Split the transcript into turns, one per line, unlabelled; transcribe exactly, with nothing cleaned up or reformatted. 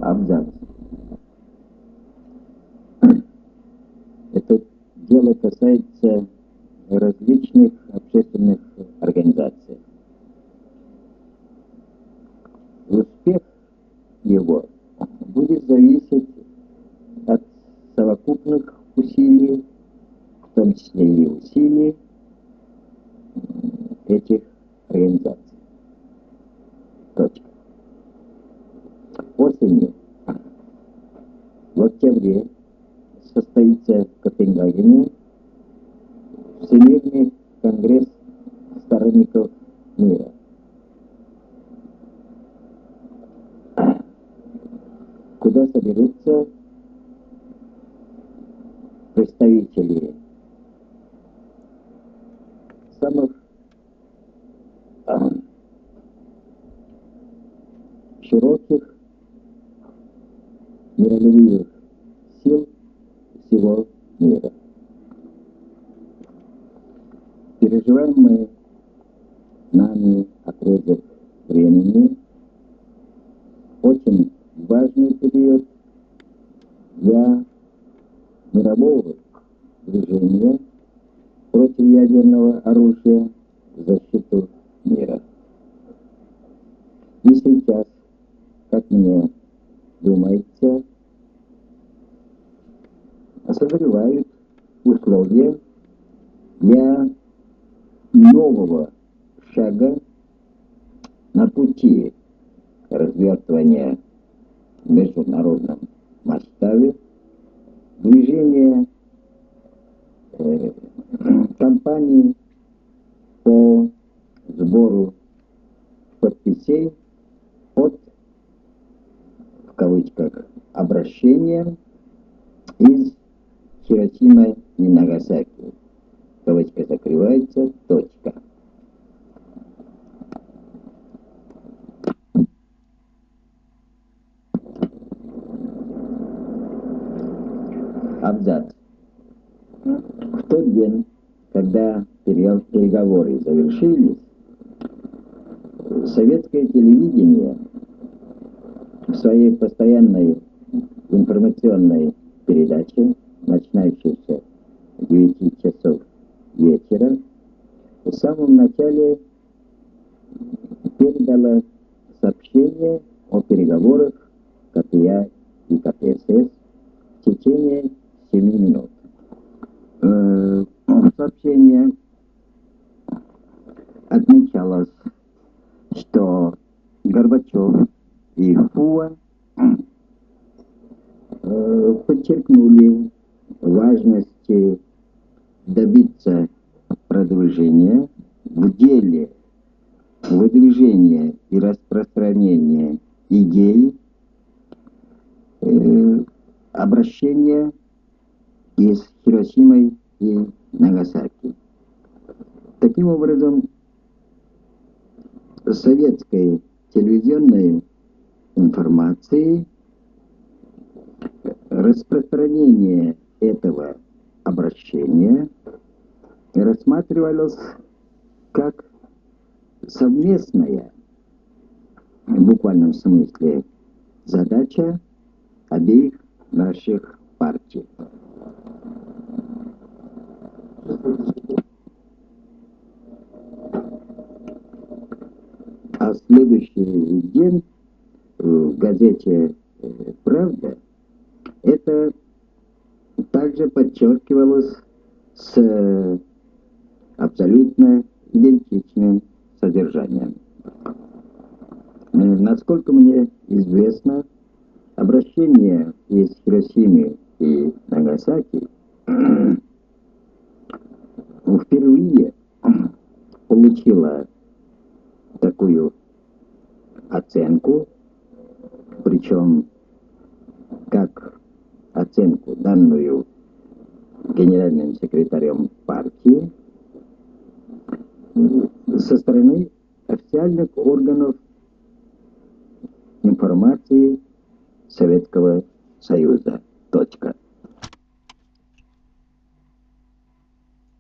Абзац. Это дело касается различных общественных организаций. Успех его будет зависеть от совокупных усилий, в том числе и усилий этих организаций. Точка. Осенью, в октябре, состоится в Копенгагене Всемирный конгресс сторонников мира. Куда соберутся представители самых а, широких мировых сил всего мира. Переживаемый нами отрезок времени очень важный период для мирового движения против ядерного оружия в защиту мира. И сейчас, как мне думается, созревают условия для нового шага на пути развертывания в международном масштабе, движения э, кампании по сбору подписей под, в кавычках, обращением из Хиросимы и Нагасаки. Кавычка закрывается, точка. Абзац. В тот день, когда переговоры завершились, советское телевидение в своей постоянной информационной передаче, начинающейся с девяти часов вечера, в самом начале передало сообщение о переговорах КПЯ и КПСС в течение семи минут. Э, сообщение отмечалось, что Горбачев и Фуа э, подчеркнули важность добиться продвижения в деле выдвижения и распространения идей э, обращения из Хиросимой и Нагасаки. Таким образом, советской телевизионной информации распространение этого обращения рассматривалось как совместная, в буквальном смысле, задача обеих наших партий. А следующий день в газете «Правда» это также подчеркивалось с абсолютно идентичным содержанием. Насколько мне известно, обращение из Хиросимы и Нагасаки впервые получило такую оценку, причем как оценку, данную генеральным секретарем партии, со стороны официальных органов информации Советского Союза. Точка.